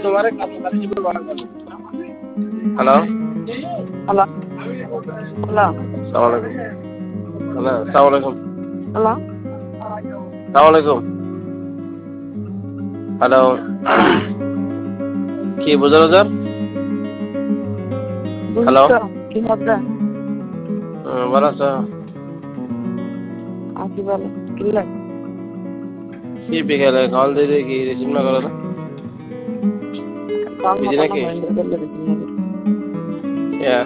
hello hello hello সালাম আলাইকুম hello সালাম আলাইকুম হ্যালো কি বুঝার হাজার হ্যালো বুঝছো কি হবে ভালো আছো কি বলো কিল্লা কি বিকেলে কল দিয়ে কি রিসিভ না করো না কল বিজি মতো না নাকি হইলে দিলে